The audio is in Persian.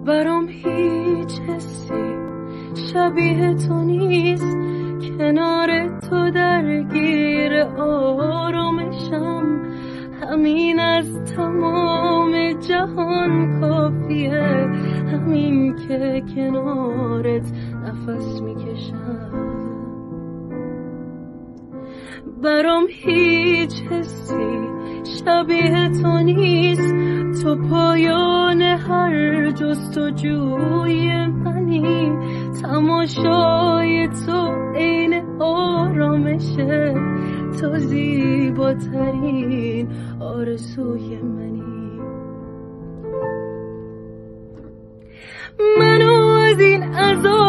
برام هیچ حسی شبیه تو نیست، کنار تو درگیر آرامشم، همین از تمام جهان کافیه، همین که کنارت نفس میکشم. برام هیچ حسی شبیه تو نیست، تو پایان هر جستجوی منی، تماشای تو عین آرامشه، تو زیباترین آرزوی منی. منو از این عذاب